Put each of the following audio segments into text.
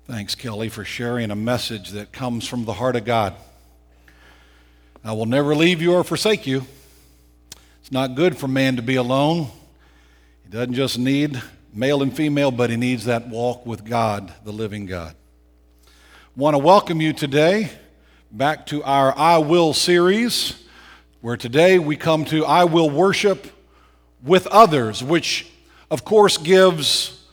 Thanks, Kelly, for sharing a message that comes from the heart of God. I will never leave you or forsake you. It's not good for man to be alone. He doesn't just need male and female, but he needs that walk with God, the living God. I want to welcome you today back to our I Will series, where today we come to I Will worship with others, which of course gives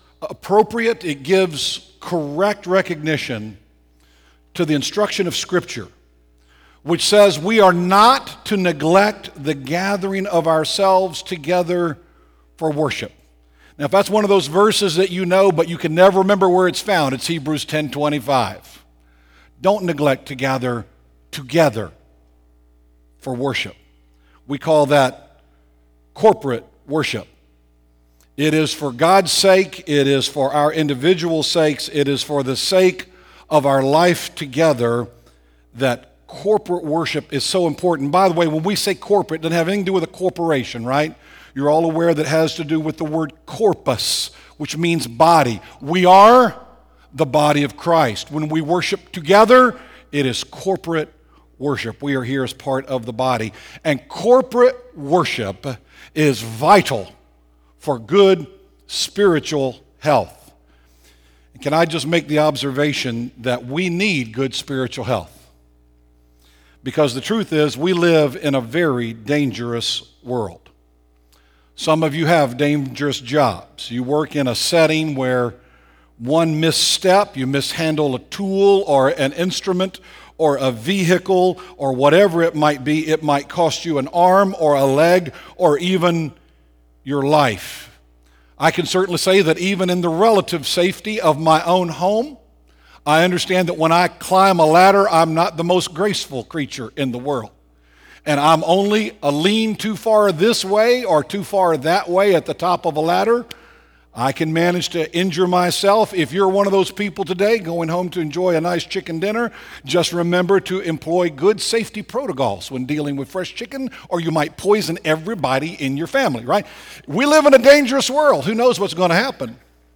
correct recognition to the instruction of Scripture, which says we are not to neglect the gathering of ourselves together for worship. Now, if that's one of those verses that you know, but you can never remember where it's found, it's Hebrews 10:25. Don't neglect to gather together for worship. We call that corporate worship. It is for God's sake, it is for our individual sakes, it is for the sake of our life together that corporate worship is so important. By the way, when we say corporate, it doesn't have anything to do with a corporation, right? You're all aware that it has to do with the word corpus, which means body. We are the body of Christ. When we worship together, it is corporate worship. We are here as part of the body. And corporate worship is vital for good spiritual health. And can I just make the observation that we need good spiritual health? Because the truth is, we live in a very dangerous world. Some of you have dangerous jobs. You work in a setting where one misstep, you mishandle a tool or an instrument or a vehicle or whatever it might be, it might cost you an arm or a leg or even your life. I can certainly say that even in the relative safety of my own home, I understand that when I climb a ladder, I'm not the most graceful creature in the world. And I'm only a lean too far this way or too far that way at the top of a ladder. I can manage to injure myself. If you're one of those people today going home to enjoy a nice chicken dinner, just remember to employ good safety protocols when dealing with fresh chicken, or you might poison everybody in your family, right? We live in a dangerous world. Who knows what's going to happen?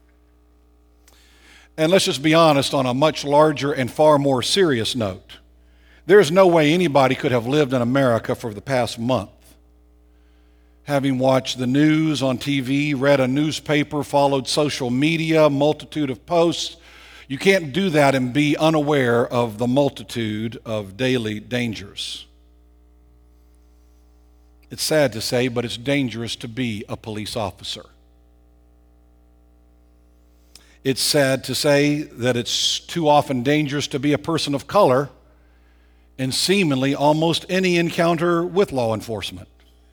And let's just be honest, on a much larger and far more serious note, there's no way anybody could have lived in America for the past month, having watched the news on TV, read a newspaper, followed social media, multitude of posts. You can't do that and be unaware of the multitude of daily dangers. It's sad to say, but it's dangerous to be a police officer. It's sad to say that it's too often dangerous to be a person of color in seemingly almost any encounter with law enforcement.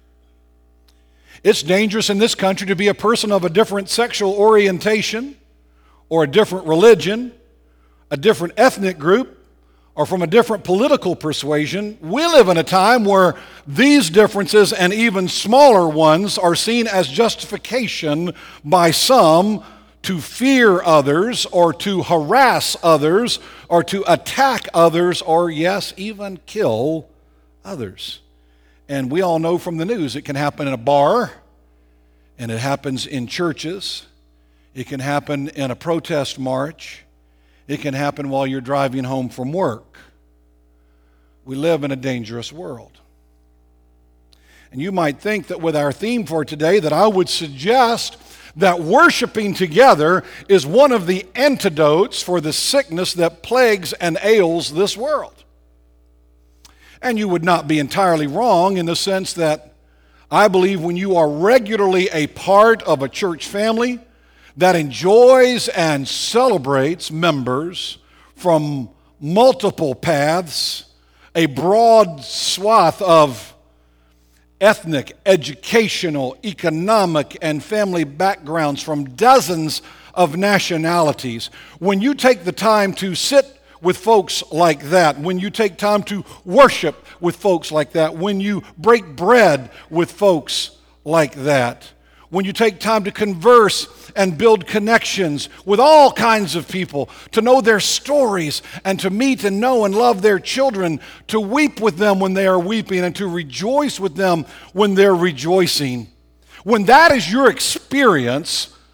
It's dangerous in this country to be a person of a different sexual orientation or a different religion, a different ethnic group, or from a different political persuasion. We live in a time where these differences and even smaller ones are seen as justification by some to fear others or to harass others or to attack others or, yes, even kill others. And we all know from the news it can happen in a bar, and it happens in churches. It can happen in a protest march. It can happen while you're driving home from work. We live in a dangerous world. And you might think that with our theme for today that I would suggest that worshiping together is one of the antidotes for the sickness that plagues and ails this world. And you would not be entirely wrong in the sense that I believe when you are regularly a part of a church family that enjoys and celebrates members from multiple paths, a broad swath of ethnic, educational, economic, and family backgrounds from dozens of nationalities, when you take the time to sit with folks like that, when you take time to worship with folks like that, when you break bread with folks like that, when you take time to converse and build connections with all kinds of people, to know their stories and to meet and know and love their children, to weep with them when they are weeping and to rejoice with them when they're rejoicing. When that is your experience,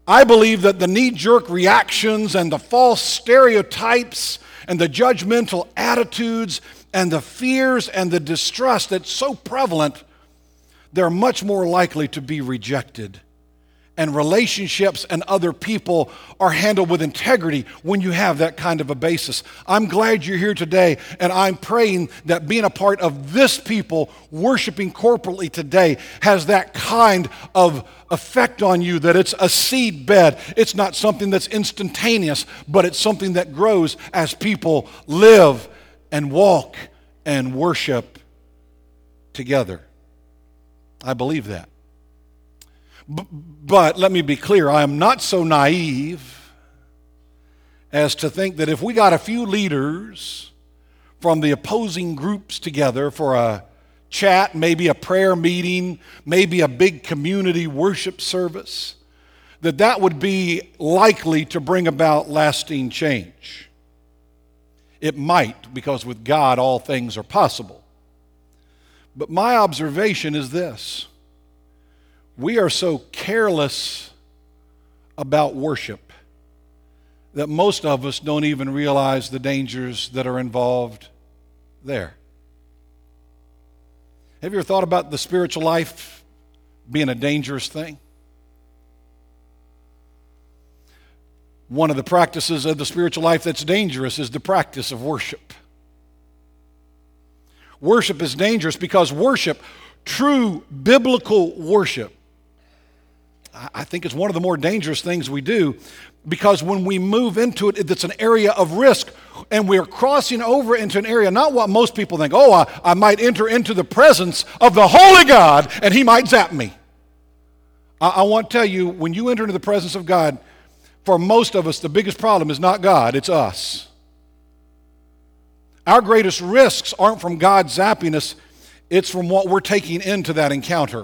I believe that the knee-jerk reactions and the false stereotypes and the judgmental attitudes and the fears and the distrust that's so prevalent, they're much more likely to be rejected. And relationships and other people are handled with integrity when you have that kind of a basis. I'm glad you're here today, and I'm praying that being a part of this people worshiping corporately today has that kind of effect on you, that it's a seed bed. It's not something that's instantaneous, but it's something that grows as people live and walk and worship together. I believe that. But let me be clear, I am not so naive as to think that if we got a few leaders from the opposing groups together for a chat, maybe a prayer meeting, maybe a big community worship service, that would be likely to bring about lasting change. It might, because with God all things are possible. But my observation is this: we are so careless about worship that most of us don't even realize the dangers that are involved there. Have you ever thought about the spiritual life being a dangerous thing? One of the practices of the spiritual life that's dangerous is the practice of worship. Worship is dangerous because worship, true biblical worship, I think it's one of the more dangerous things we do, because when we move into it, it's an area of risk, and we're crossing over into an area, not what most people think, I might enter into the presence of the Holy God, and He might zap me. I want to tell you, when you enter into the presence of God, for most of us, the biggest problem is not God, it's us. Our greatest risks aren't from God zapping us, it's from what we're taking into that encounter.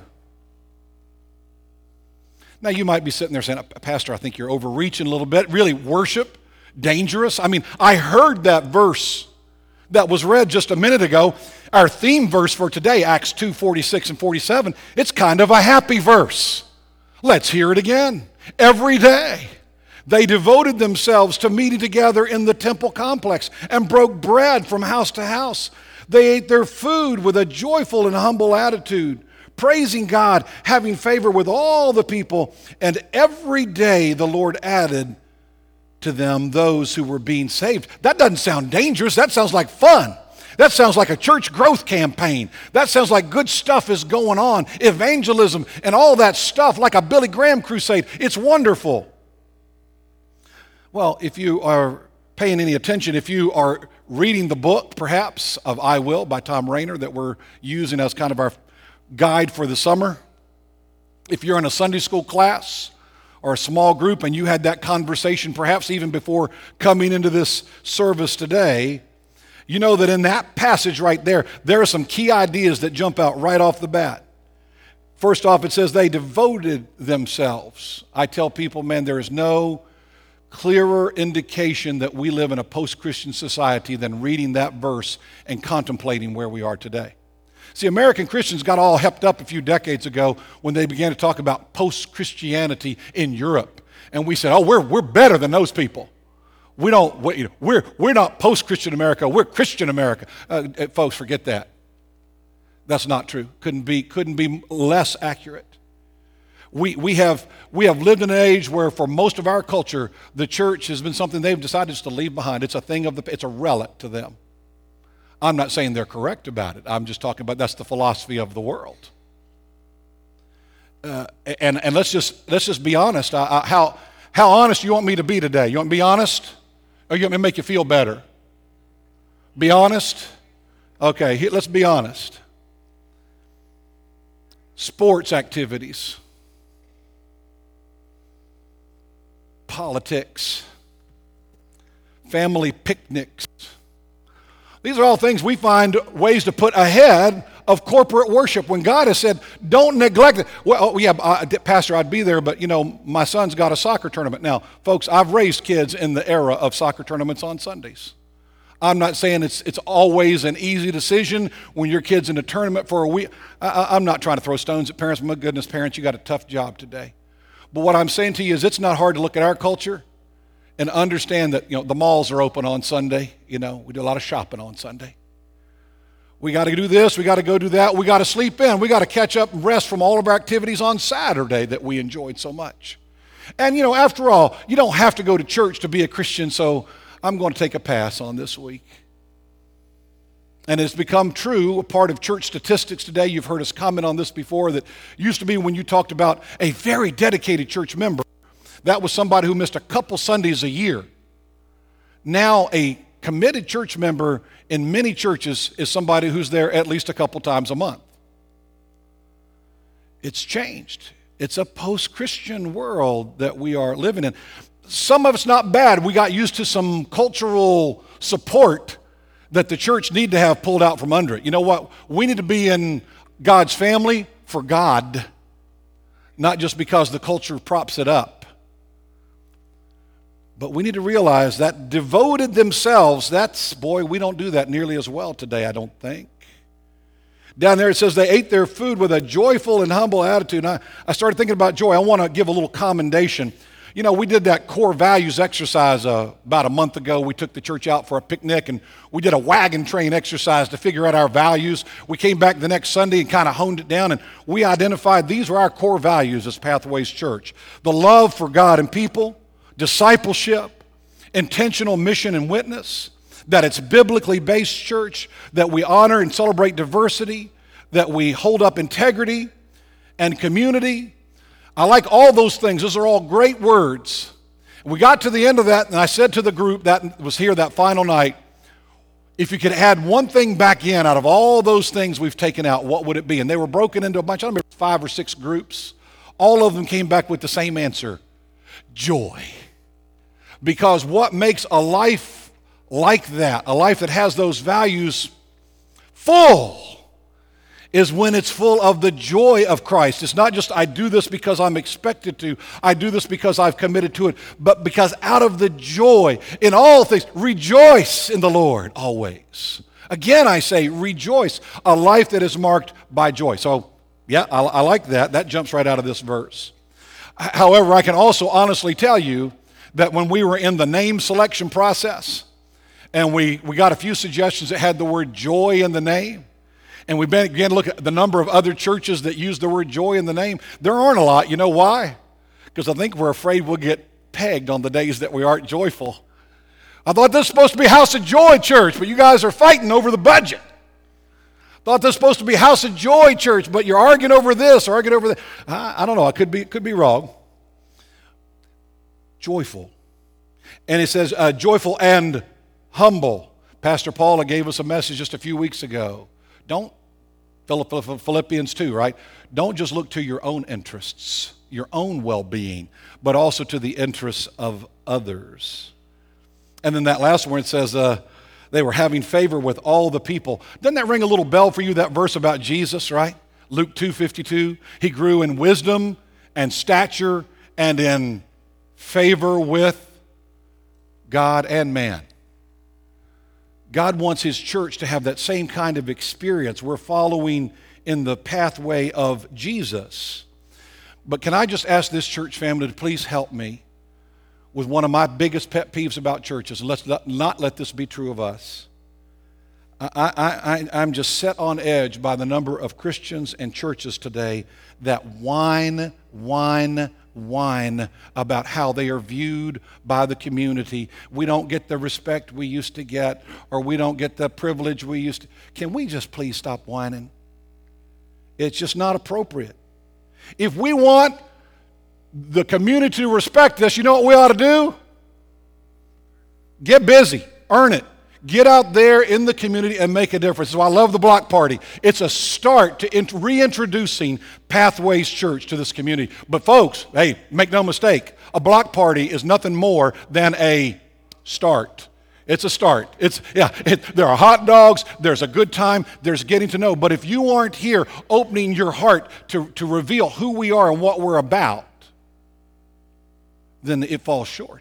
Now, you might be sitting there saying, Pastor, I think you're overreaching a little bit. Really, worship? Dangerous? I mean, I heard that verse that was read just a minute ago. Our theme verse for today, Acts 2:46 and 47, it's kind of a happy verse. Let's hear it again. Every day, they devoted themselves to meeting together in the temple complex and broke bread from house to house. They ate their food with a joyful and humble attitude, praising God, having favor with all the people, and every day the Lord added to them those who were being saved. That doesn't sound dangerous. That sounds like fun. That sounds like a church growth campaign. That sounds like good stuff is going on. Evangelism and all that stuff, like a Billy Graham crusade. It's wonderful. Well, if you are paying any attention, if you are reading the book, perhaps, of I Will by Tom Rainer that we're using as kind of our guide for the summer, if you're in a Sunday school class or a small group and you had that conversation perhaps even before coming into this service today, you know that in that passage right there, there are some key ideas that jump out right off the bat. First off, it says they devoted themselves. I tell people, man, there is no clearer indication that we live in a post-Christian society than reading that verse and contemplating where we are today. See, American Christians got all hepped up a few decades ago when they began to talk about post-Christianity in Europe. And we said, we're better than those people. We're not post-Christian America, we're Christian America. Folks, forget that. That's not true. Couldn't be less accurate. We have lived in an age where for most of our culture, the church has been something they've decided just to leave behind. It's a relic to them. I'm not saying they're correct about it. I'm just talking about that's the philosophy of the world. And let's just be honest. How honest you want me to be today? You want me to be honest, or you want me to make you feel better? Be honest. Okay, let's be honest. Sports activities, politics, family picnics. These are all things we find ways to put ahead of corporate worship when God has said, don't neglect it. Well, yeah, Pastor, I'd be there, but my son's got a soccer tournament. Now, folks, I've raised kids in the era of soccer tournaments on Sundays. I'm not saying it's always an easy decision when your kid's in a tournament for a week. I'm not trying to throw stones at parents. My goodness, parents, you got a tough job today. But what I'm saying to you is it's not hard to look at our culture and understand that, the malls are open on Sunday. We do a lot of shopping on Sunday. We got to do this, we got to go do that, we got to sleep in, we got to catch up and rest from all of our activities on Saturday that we enjoyed so much. And after all, you don't have to go to church to be a Christian, so I'm going to take a pass on this week. And it's become true, a part of church statistics today. You've heard us comment on this before, that used to be when you talked about a very dedicated church member, that was somebody who missed a couple Sundays a year. Now a committed church member in many churches is somebody who's there at least a couple times a month. It's changed. It's a post-Christian world that we are living in. Some of it's not bad. We got used to some cultural support that the church need to have pulled out from under it. You know what? We need to be in God's family for God, not just because the culture props it up. But we need to realize that devoted themselves, we don't do that nearly as well today, I don't think. Down there it says they ate their food with a joyful and humble attitude. And I started thinking about joy. I want to give a little commendation. We did that core values exercise about a month ago. We took the church out for a picnic, and we did a wagon train exercise to figure out our values. We came back the next Sunday and kind of honed it down, and we identified these were our core values as Pathways Church. The love for God and people, discipleship, intentional mission and witness, that it's biblically based church, that we honor and celebrate diversity, that we hold up integrity and community. I like all those things. Those are all great words. We got to the end of that, and I said to the group that was here that final night, if you could add one thing back in out of all those things we've taken out, what would it be? And they were broken into a bunch, I don't remember, 5 or 6 groups. All of them came back with the same answer: joy. Because what makes a life like that, a life that has those values full, is when it's full of the joy of Christ. It's not just I do this because I'm expected to, I do this because I've committed to it, but because out of the joy in all things, rejoice in the Lord always. Again, I say rejoice, a life that is marked by joy. So, yeah, I like that. That jumps right out of this verse. However, I can also honestly tell you that when we were in the name selection process, and we got a few suggestions that had the word joy in the name, and we began to look at the number of other churches that use the word joy in the name. There aren't a lot. You know why? Because I think we're afraid we'll get pegged on the days that we aren't joyful. I thought this was supposed to be House of Joy Church, but you guys are fighting over the budget. Thought this was supposed to be House of Joy Church, but you're arguing over this or arguing over that. I don't know. I could be wrong. Joyful. And it says joyful and humble. Pastor Paula gave us a message just a few weeks ago. Don't, Philippians 2, right? Don't just look to your own interests, your own well-being, but also to the interests of others. And then that last one, it says they were having favor with all the people. Doesn't that ring a little bell for you, that verse about Jesus, right? Luke 2:52. He grew in wisdom and stature and in favor with God and man. God wants His church to have that same kind of experience. We're following in the pathway of Jesus. But can I just ask this church family to please help me with one of my biggest pet peeves about churches, and let's not let this be true of us. I'm just set on edge by the number of Christians and churches today that whine about how they are viewed by the community. We don't get the respect we used to get, or we don't get the privilege we used to. Can we just please stop whining? It's just not appropriate. If we want the community to respect us, you know what we ought to do? Get busy, earn it. Get out there in the community and make a difference. So I love the block party. It's a start to reintroducing Pathways Church to this community. But folks, hey, make no mistake, a block party is nothing more than a start. It's a start. There are hot dogs, there's a good time, there's getting to know. But if you aren't here opening your heart to reveal who we are and what we're about, then it falls short.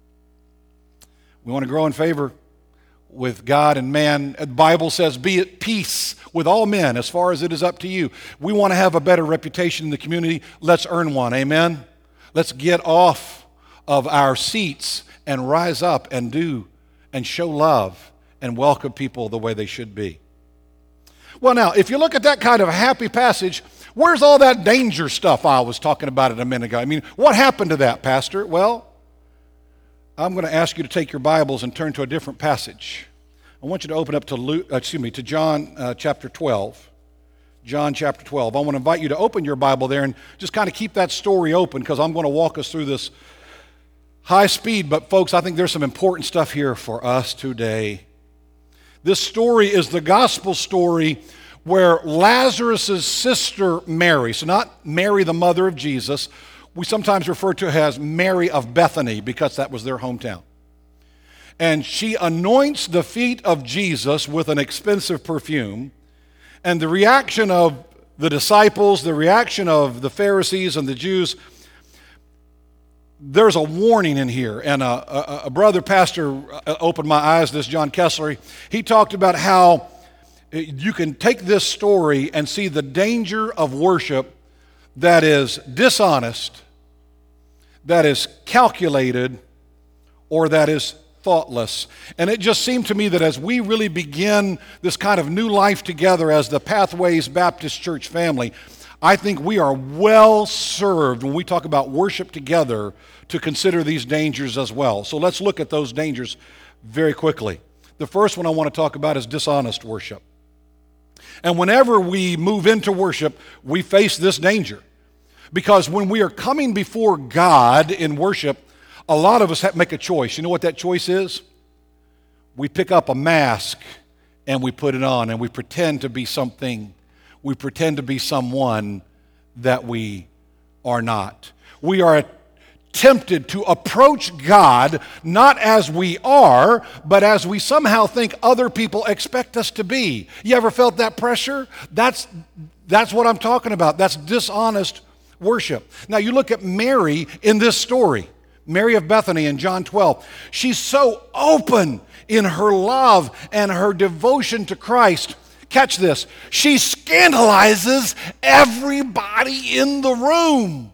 We want to grow in favor with God and man. The Bible says, be at peace with all men as far as it is up to you. We want to have a better reputation in the community. Let's earn one. Amen? Let's get off of our seats and rise up and do and show love and welcome people the way they should be. Well, now, if you look at that kind of a happy passage, where's all that danger stuff I was talking about a minute ago? I mean, what happened to that, Pastor? Well, I'm going to ask you to take your Bibles and turn to a different passage. I want you to open up to John chapter 12. John chapter 12. I want to invite you to open your Bible there and just kind of keep that story open, because I'm going to walk us through this high speed. But folks, I think there's some important stuff here for us today. This story is the gospel story where Lazarus' sister Mary, so not Mary the mother of Jesus, we sometimes refer to her as Mary of Bethany because that was their hometown. And she anoints the feet of Jesus with an expensive perfume. And the reaction of the disciples, the reaction of the Pharisees and the Jews, there's a warning in here. And a brother pastor opened my eyes, this John Kessler. He talked about how you can take this story and see the danger of worship that is dishonest, that is calculated, or that is thoughtless. And it just seemed to me that as we really begin this kind of new life together as the Pathways Baptist Church family, I think we are well served when we talk about worship together to consider these dangers as well. So let's look at those dangers very quickly. The first one I want to talk about is dishonest worship. And whenever we move into worship, we face this danger. Because when we are coming before God in worship, a lot of us have to make a choice. You know what that choice is? We pick up a mask and we put it on and we pretend to be something. We pretend to be someone that we are not. We are tempted to approach God not as we are, but as we somehow think other people expect us to be. You ever felt that pressure? That's what I'm talking about. That's dishonest worship. Now you look at Mary in this story. Mary of Bethany in John 12. She's so open in her love and her devotion to Christ. Catch this. She scandalizes everybody in the room.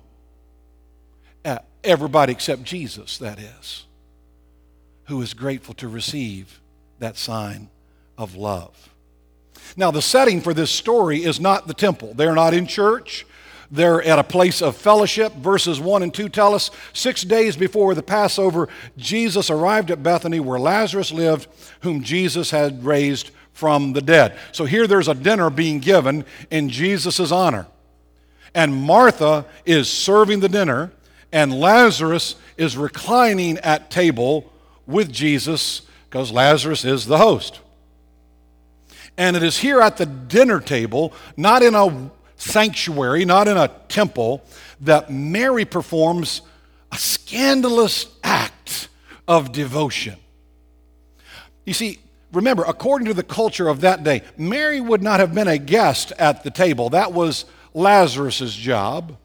Everybody except Jesus, that is, who is grateful to receive that sign of love. Now, the setting for this story is not the temple. They're not in church. They're at a place of fellowship. Verses 1 and 2 tell us 6 days before the Passover, Jesus arrived at Bethany where Lazarus lived, whom Jesus had raised from the dead. So here there's a dinner being given in Jesus' honor. And Martha is serving the dinner, and Lazarus is reclining at table with Jesus because Lazarus is the host. And it is here at the dinner table, not in a sanctuary, not in a temple, that Mary performs a scandalous act of devotion. You see, remember, according to the culture of that day, Mary would not have been a guest at the table. That was Lazarus' job.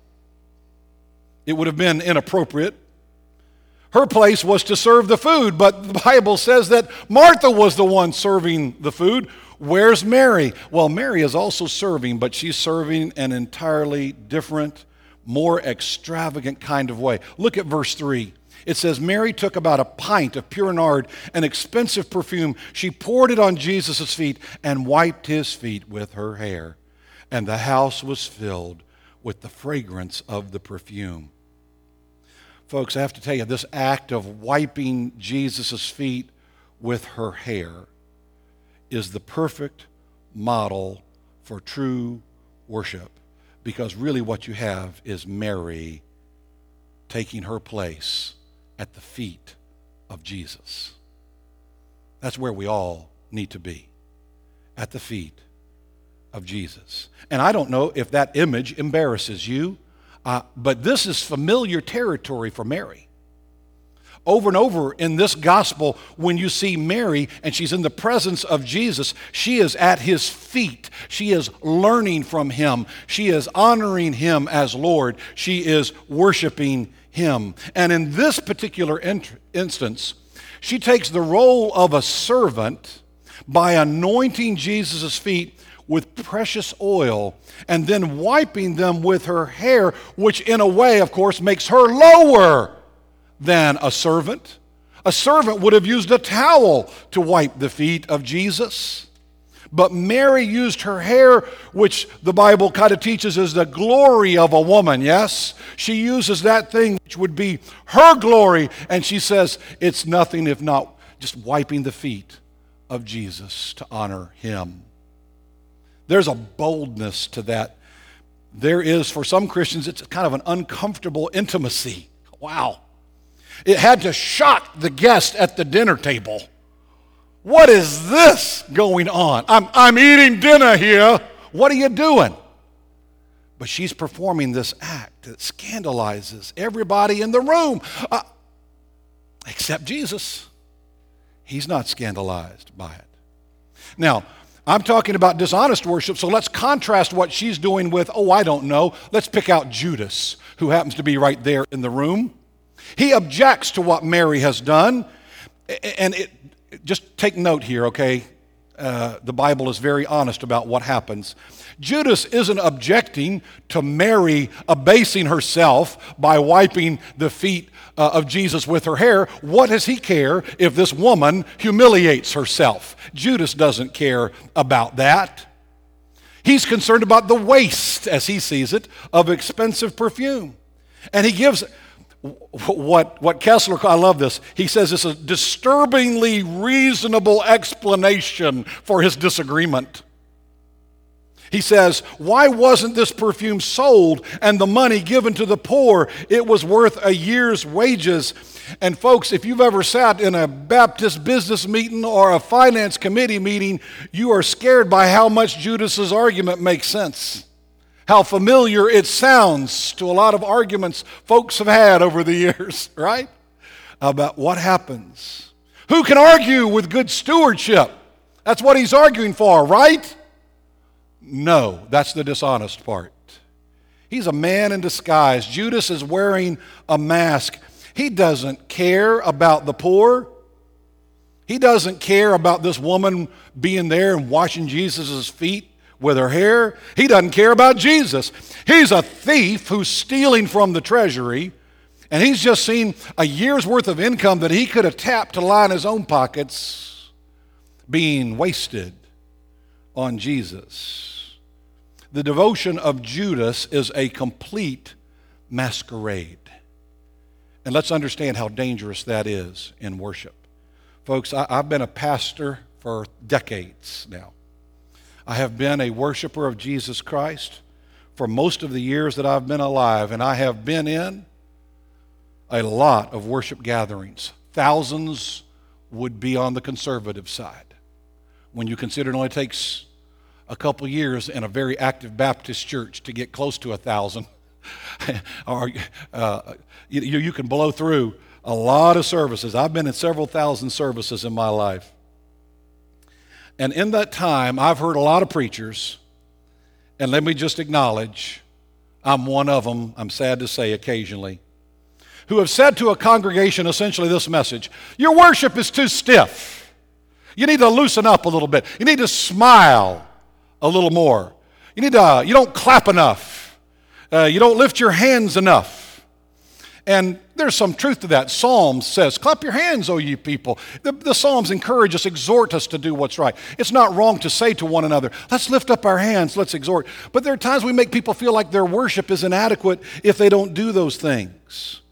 It would have been inappropriate. Her place was to serve the food, but the Bible says that Martha was the one serving the food. Where's Mary? Well, Mary is also serving, but she's serving an entirely different, more extravagant kind of way. Look at verse 3. It says, Mary took about a pint of pure nard, an expensive perfume. She poured it on Jesus' feet and wiped his feet with her hair. And the house was filled with the fragrance of the perfume. Folks, I have to tell you, this act of wiping Jesus' feet with her hair is the perfect model for true worship, because really what you have is Mary taking her place at the feet of Jesus. That's where we all need to be, at the feet of Jesus. And I don't know if that image embarrasses you, but this is familiar territory for Mary. Over and over in this gospel, when you see Mary and she's in the presence of Jesus, she is at his feet. She is learning from him. She is honoring him as Lord. She is worshiping him. And in this particular instance, she takes the role of a servant by anointing Jesus' feet with precious oil and then wiping them with her hair, which in a way, of course, makes her lower than a servant. A servant would have used a towel to wipe the feet of Jesus. But Mary used her hair, which the Bible kind of teaches is the glory of a woman, yes? She uses that thing which would be her glory, and she says it's nothing if not just wiping the feet of Jesus to honor him. There's a boldness to that. There is, for some Christians, it's kind of an uncomfortable intimacy. Wow. It had to shock the guest at the dinner table. What is this going on? I'm eating dinner here. What are you doing? But she's performing this act that scandalizes everybody in the room, except Jesus. He's not scandalized by it. Now, I'm talking about dishonest worship, so let's contrast what she's doing with, I don't know. Let's pick out Judas, who happens to be right there in the room. He objects to what Mary has done, and just take note here, okay? The Bible is very honest about what happens. Judas isn't objecting to Mary abasing herself by wiping the feet of Jesus with her hair. What does he care if this woman humiliates herself? Judas doesn't care about that. He's concerned about the waste, as he sees it, of expensive perfume. And he gives what Kessler, I love this, he says it's a disturbingly reasonable explanation for his disagreement. He says, why wasn't this perfume sold and the money given to the poor? It was worth a year's wages. And folks, if you've ever sat in a Baptist business meeting or a finance committee meeting, you are scared by how much Judas's argument makes sense. How familiar it sounds to a lot of arguments folks have had over the years, right? About what happens. Who can argue with good stewardship? That's what he's arguing for, right? No, that's the dishonest part. He's a man in disguise. Judas is wearing a mask. He doesn't care about the poor. He doesn't care about this woman being there and washing Jesus' feet with her hair. He doesn't care about Jesus. He's a thief who's stealing from the treasury, and he's just seen a year's worth of income that he could have tapped to line his own pockets being wasted on Jesus. The devotion of Judas is a complete masquerade. And let's understand how dangerous that is in worship. Folks, I've been a pastor for decades now. I have been a worshiper of Jesus Christ for most of the years that I've been alive, and I have been in a lot of worship gatherings. Thousands would be on the conservative side. When you consider it only takes a couple years in a very active Baptist church to get close to 1,000, or you can blow through a lot of services. I've been in several thousand services in my life. And in that time, I've heard a lot of preachers, and let me just acknowledge, I'm one of them, I'm sad to say occasionally, who have said to a congregation essentially this message: your worship is too stiff. You need to loosen up a little bit. You need to smile a little more. You don't clap enough. You don't lift your hands enough. And there's some truth to that. Psalms says, clap your hands, O ye people. The Psalms encourage us, exhort us to do what's right. It's not wrong to say to one another, let's lift up our hands, let's exhort. But there are times we make people feel like their worship is inadequate if they don't do those things.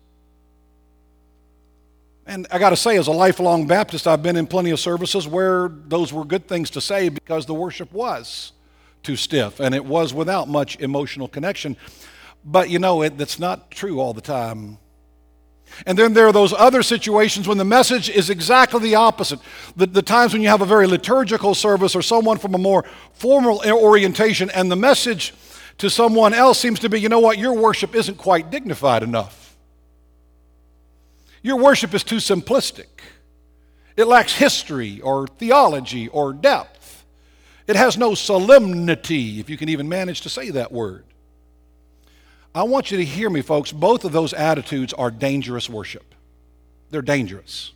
And I got to say, as a lifelong Baptist, I've been in plenty of services where those were good things to say because the worship was too stiff and it was without much emotional connection. But that's not true all the time. And then there are those other situations when the message is exactly the opposite. The times when you have a very liturgical service or someone from a more formal orientation, and the message to someone else seems to be, your worship isn't quite dignified enough. Your worship is too simplistic. It lacks history or theology or depth. It has no solemnity, if you can even manage to say that word. I want you to hear me, folks. Both of those attitudes are dangerous worship. They're dangerous.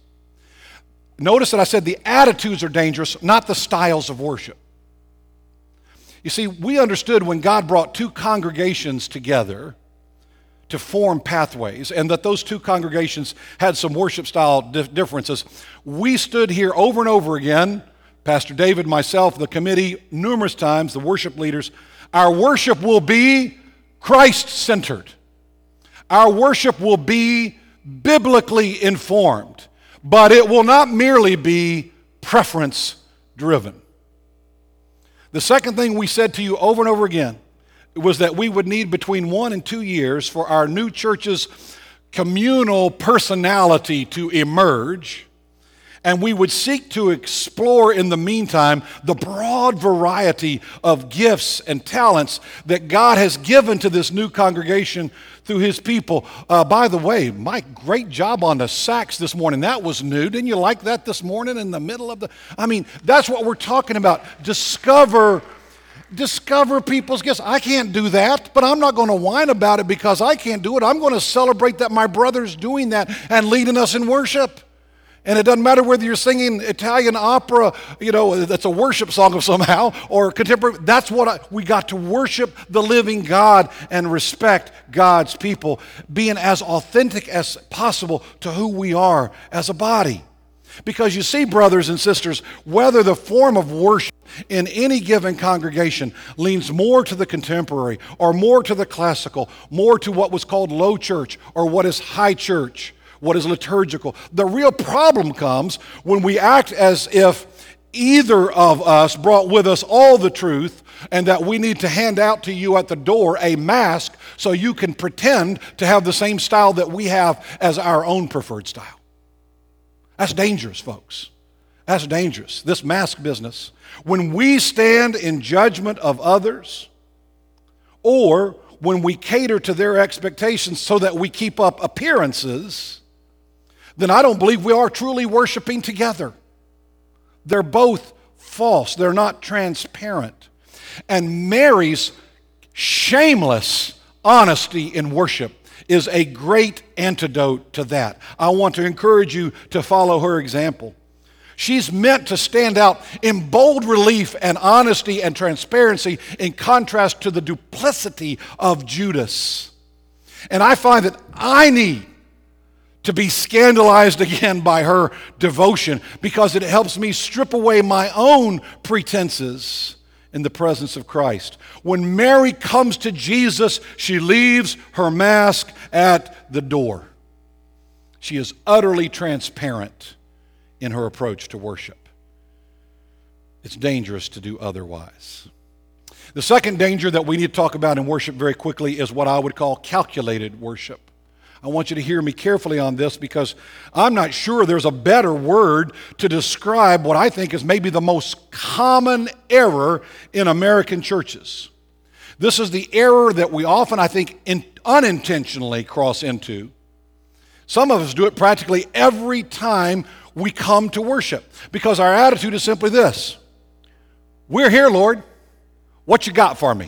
Notice that I said the attitudes are dangerous, not the styles of worship. You see, we understood when God brought two congregations together to form Pathways, and that those two congregations had some worship style differences. We stood here over and over again, Pastor David, myself, the committee, numerous times, the worship leaders. Our worship will be Christ-centered. Our worship will be biblically informed, but it will not merely be preference-driven. The second thing we said to you over and over again was that we would need between 1 and 2 years for our new church's communal personality to emerge, and we would seek to explore in the meantime the broad variety of gifts and talents that God has given to this new congregation through His people. By the way, Mike, great job on the sax this morning. That was new. Didn't you like that this morning in the middle of the... that's what we're talking about. Discover people's gifts. I can't do that, but I'm not going to whine about it because I can't do it. I'm going to celebrate that my brother's doing that and leading us in worship. And it doesn't matter whether you're singing Italian opera, that's a worship song somehow, or contemporary. That's what we got to worship the living God and respect God's people, being as authentic as possible to who we are as a body. Because you see, brothers and sisters, whether the form of worship in any given congregation leans more to the contemporary or more to the classical, more to what was called low church or what is high church, what is liturgical. The real problem comes when we act as if either of us brought with us all the truth and that we need to hand out to you at the door a mask so you can pretend to have the same style that we have as our own preferred style. That's dangerous, folks. That's dangerous, this mask business. When we stand in judgment of others, or when we cater to their expectations so that we keep up appearances, then I don't believe we are truly worshiping together. They're both false. They're not transparent. And Mary's shameless honesty in worship is a great antidote to that. I want to encourage you to follow her example. She's meant to stand out in bold relief and honesty and transparency in contrast to the duplicity of Judas. And I find that I need to be scandalized again by her devotion because it helps me strip away my own pretenses in the presence of Christ. When Mary comes to Jesus, she leaves her mask at the door. She is utterly transparent in her approach to worship. It's dangerous to do otherwise. The second danger that we need to talk about in worship very quickly is what I would call calculated worship. I want you to hear me carefully on this because I'm not sure there's a better word to describe what I think is maybe the most common error in American churches. This is the error that we often, I think, unintentionally cross into. Some of us do it practically every time we come to worship because our attitude is simply this: we're here, Lord. What you got for me?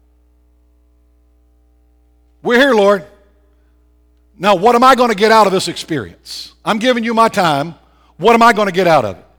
We're here, Lord. Now, what am I going to get out of this experience? I'm giving you my time. What am I going to get out of it?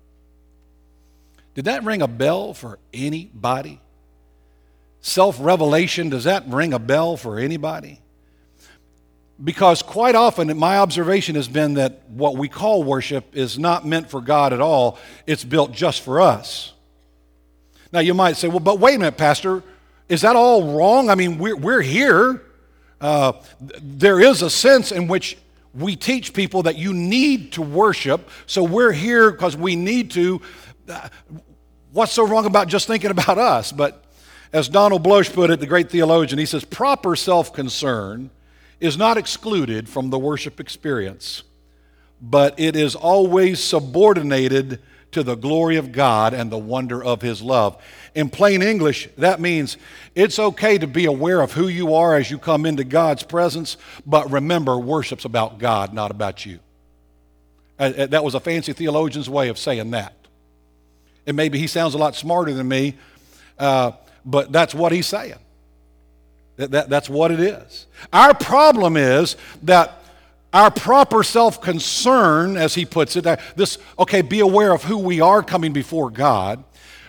Did that ring a bell for anybody? Self-revelation, does that ring a bell for anybody? Because quite often, my observation has been that what we call worship is not meant for God at all. It's built just for us. Now, you might say, well, but wait a minute, Pastor. Is that all wrong? I mean, we're here. There is a sense in which we teach people that you need to worship, so we're here because we need to. What's so wrong about just thinking about us? But as Donald Bloch put it, the great theologian, he says, proper self-concern is not excluded from the worship experience, but it is always subordinated to the glory of God and the wonder of His love. In plain English, that means it's okay to be aware of who you are as you come into God's presence, but remember, worship's about God, not about you. That was a fancy theologian's way of saying that. And maybe he sounds a lot smarter than me, but that's what he's saying. That's what it is. Our problem is that our proper self-concern, as he puts it, be aware of who we are coming before God,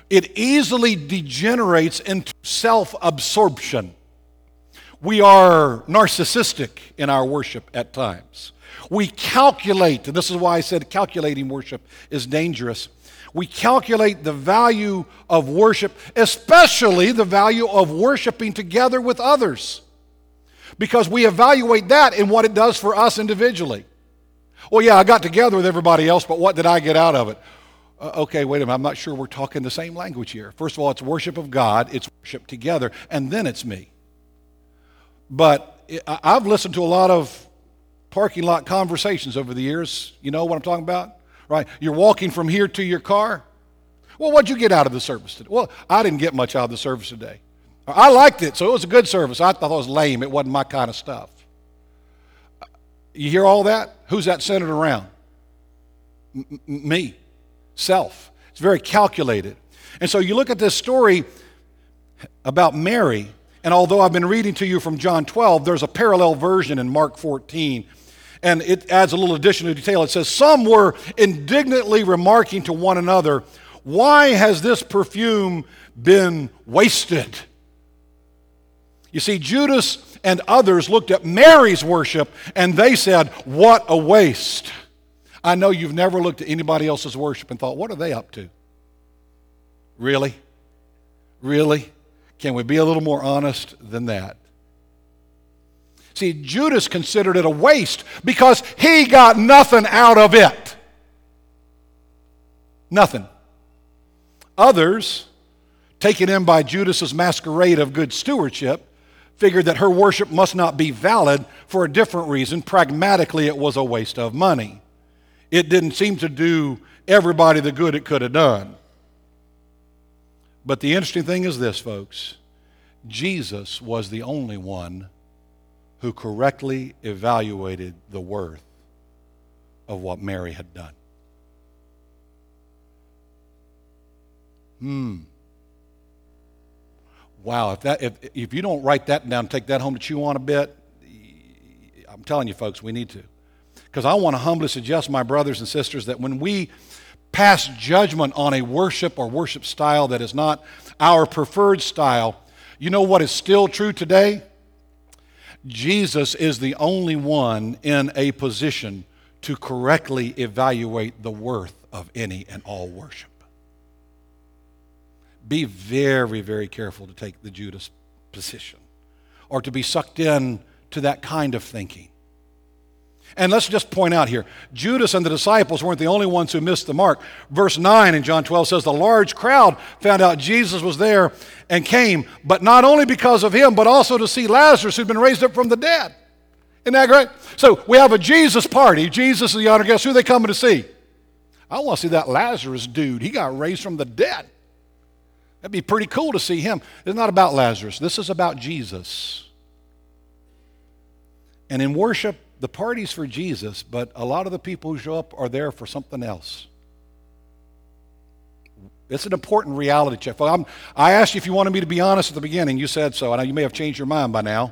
it easily degenerates into self-absorption. We are narcissistic in our worship at times. We calculate, and this is why I said calculating worship is dangerous. We calculate the value of worship, especially the value of worshiping together with others, because we evaluate that in what it does for us individually. Well, yeah, I got together with everybody else, but what did I get out of it? Okay, wait a minute, I'm not sure we're talking the same language here. First of all, it's worship of God, it's worship together, and then it's me. But I've listened to a lot of parking lot conversations over the years. You know what I'm talking about? Right? You're walking from here to your car. Well, what'd you get out of the service today? Well, I didn't get much out of the service today. I liked it, so it was a good service. I thought it was lame. It wasn't my kind of stuff. You hear all that? Who's that centered around? Me. Self. It's very calculated. And so you look at this story about Mary, and although I've been reading to you from John 12, there's a parallel version in Mark 14, and it adds a little additional detail. It says, some were indignantly remarking to one another, why has this perfume been wasted? You see, Judas and others looked at Mary's worship, and they said, what a waste. I know you've never looked at anybody else's worship and thought, what are they up to? Really? Really? Can we be a little more honest than that? See, Judas considered it a waste because he got nothing out of it. Nothing. Others, taken in by Judas's masquerade of good stewardship, figured that her worship must not be valid for a different reason. Pragmatically, it was a waste of money. It didn't seem to do everybody the good it could have done. But the interesting thing is this, folks. Jesus was the only one who correctly evaluated the worth of what Mary had done. Wow, if you don't write that down, take that home to chew on a bit, I'm telling you, folks, we need to. Because I want to humbly suggest, my brothers and sisters, that when we pass judgment on a worship or worship style that is not our preferred style, you know what is still true today? Jesus is the only one in a position to correctly evaluate the worth of any and all worship. Be very, very careful to take the Judas position or to be sucked in to that kind of thinking. And let's just point out here, Judas and the disciples weren't the only ones who missed the mark. Verse 9 in John 12 says, the large crowd found out Jesus was there and came, but not only because of him, but also to see Lazarus who'd been raised up from the dead. Isn't that great? So we have a Jesus party. Jesus is the honored guest. Who are they coming to see? I want to see that Lazarus dude. He got raised from the dead. That'd be pretty cool to see him. It's not about Lazarus. This is about Jesus. And in worship, the party's for Jesus, but a lot of the people who show up are there for something else. It's an important reality check. I asked you if you wanted me to be honest at the beginning. You said so. I know you may have changed your mind by now.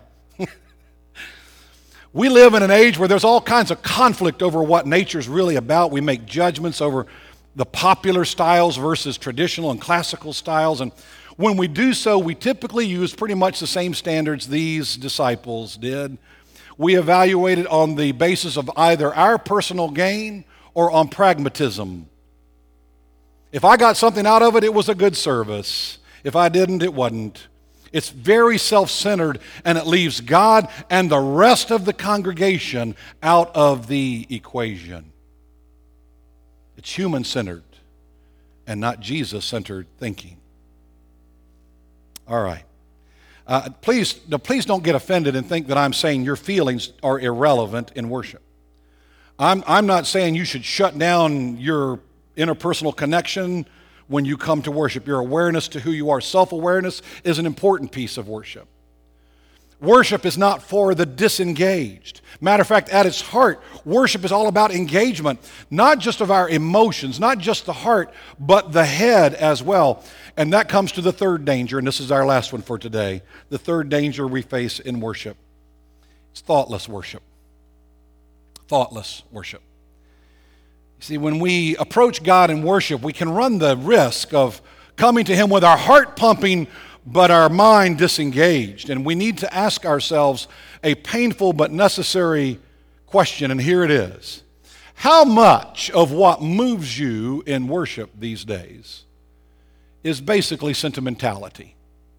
We live in an age where there's all kinds of conflict over what nature's really about. We make judgments over the popular styles versus traditional and classical styles. And when we do so, we typically use pretty much the same standards these disciples did. We evaluate it on the basis of either our personal gain or on pragmatism. If I got something out of it, it was a good service. If I didn't, it wasn't. It's very self-centered, and it leaves God and the rest of the congregation out of the equation. It's human-centered and not Jesus-centered thinking. All right. Please don't get offended and think that I'm saying your feelings are irrelevant in worship. I'm not saying you should shut down your interpersonal connection when you come to worship. Your awareness to who you are, self-awareness, is an important piece of worship. Worship is not for the disengaged. Matter of fact, at its heart, worship is all about engagement, not just of our emotions, not just the heart, but the head as well. And that comes to the third danger, and this is our last one for today. The third danger we face in worship. It's thoughtless worship. Thoughtless worship. You see, when we approach God in worship, we can run the risk of coming to Him with our heart pumping, but our mind disengaged. And we need to ask ourselves a painful but necessary question, and here it is. How much of what moves you in worship these days is basically sentimentality?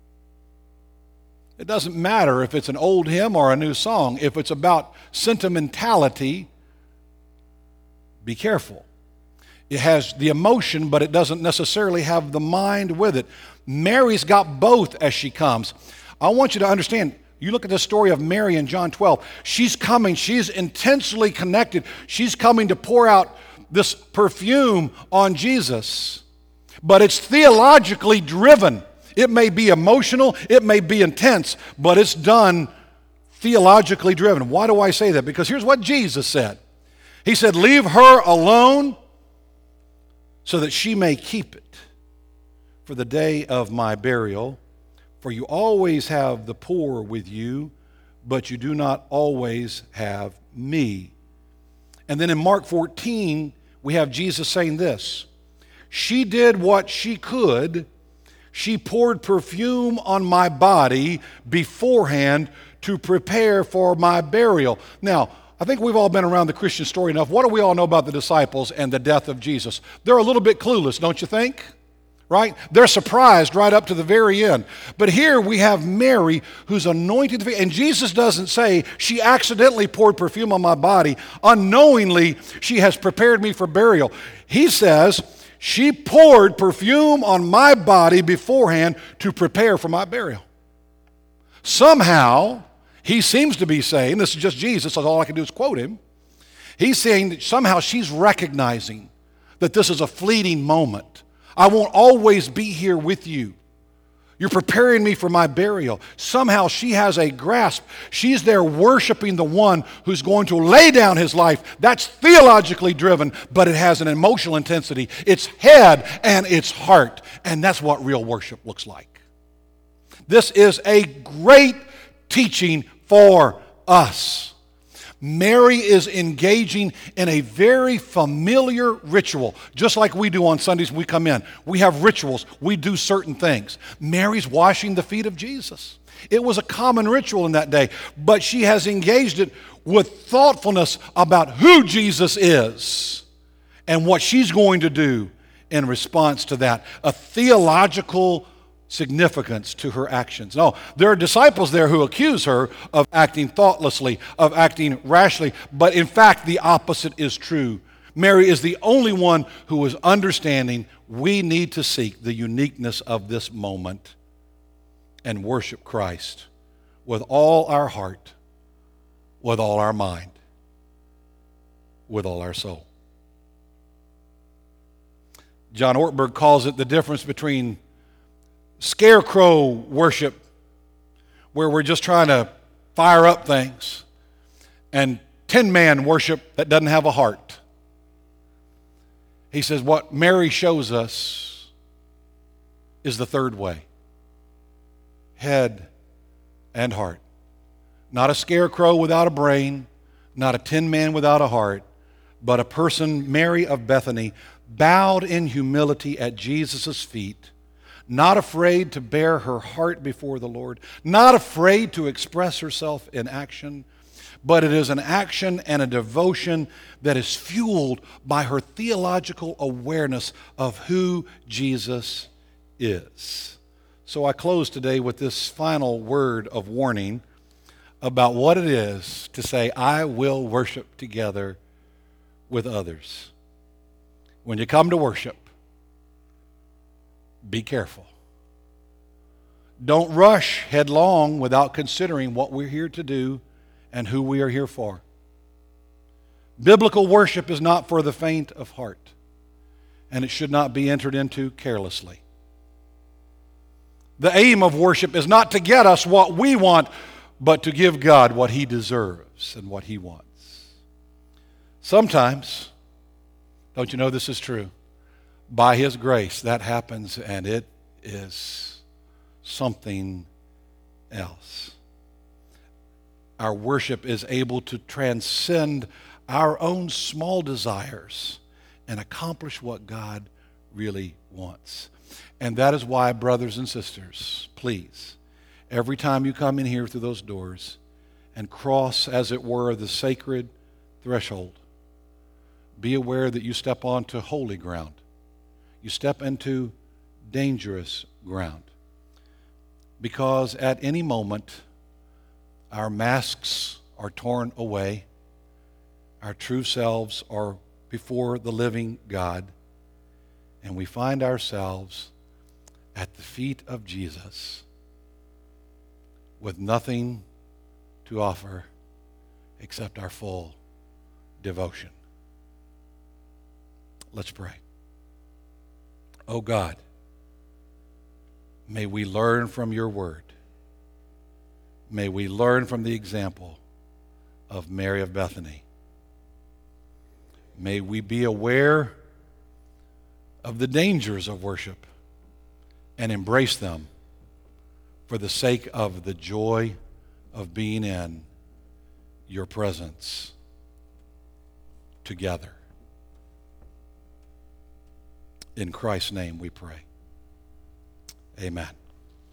It doesn't matter if it's an old hymn or a new song. If it's about sentimentality, be careful. It has the emotion, but it doesn't necessarily have the mind with it. Mary's got both as she comes. I want you to understand, you look at the story of Mary in John 12. She's coming. She's intensely connected. She's coming to pour out this perfume on Jesus. But it's theologically driven. It may be emotional. It may be intense. But it's done theologically driven. Why do I say that? Because here's what Jesus said. He said, leave her alone so that she may keep it for the day of my burial. For you always have the poor with you, but you do not always have me. And then in Mark 14, we have Jesus saying this. She did what she could. She poured perfume on my body beforehand to prepare for my burial. Now, I think we've all been around the Christian story enough. What do we all know about the disciples and the death of Jesus? They're a little bit clueless, don't you think? Right? They're surprised right up to the very end. But here we have Mary who's anointed, and Jesus doesn't say she accidentally poured perfume on my body. Unknowingly, she has prepared me for burial. He says she poured perfume on my body beforehand to prepare for my burial. Somehow, he seems to be saying, this is just Jesus, so all I can do is quote him. He's saying that somehow she's recognizing that this is a fleeting moment. I won't always be here with you. You're preparing me for my burial. Somehow she has a grasp. She's there worshiping the one who's going to lay down his life. That's theologically driven, but it has an emotional intensity. It's head and it's heart. And that's what real worship looks like. This is a great teaching for us. Mary is engaging in a very familiar ritual, just like we do on Sundays when we come in. We have rituals. We do certain things. Mary's washing the feet of Jesus. It was a common ritual in that day, but she has engaged it with thoughtfulness about who Jesus is and what she's going to do in response to that. A theological significance to her actions. No, there are disciples there who accuse her of acting thoughtlessly, of acting rashly, but in fact the opposite is true. Mary is the only one who is understanding we need to seek the uniqueness of this moment and worship Christ with all our heart, with all our mind, with all our soul. John Ortberg calls it the difference between scarecrow worship, where we're just trying to fire up things, and tin-man worship that doesn't have a heart. He says what Mary shows us is the third way. Head and heart. Not a scarecrow without a brain, not a tin-man without a heart, but a person, Mary of Bethany, bowed in humility at Jesus' feet, not afraid to bear her heart before the Lord, not afraid to express herself in action, but it is an action and a devotion that is fueled by her theological awareness of who Jesus is. So I close today with this final word of warning about what it is to say, I will worship together with others. When you come to worship, be careful. Don't rush headlong without considering what we're here to do and who we are here for. Biblical worship is not for the faint of heart, and it should not be entered into carelessly. The aim of worship is not to get us what we want, but to give God what He deserves and what He wants. Sometimes, don't you know this is true? By His grace, that happens, and it is something else. Our worship is able to transcend our own small desires and accomplish what God really wants. And that is why, brothers and sisters, please, every time you come in here through those doors and cross, as it were, the sacred threshold, be aware that you step onto holy ground. You step into dangerous ground. Because at any moment, our masks are torn away. Our true selves are before the living God. And we find ourselves at the feet of Jesus with nothing to offer except our full devotion. Let's pray. Oh God, may we learn from your word. May we learn from the example of Mary of Bethany. May we be aware of the dangers of worship and embrace them for the sake of the joy of being in your presence together. In Christ's name we pray. Amen.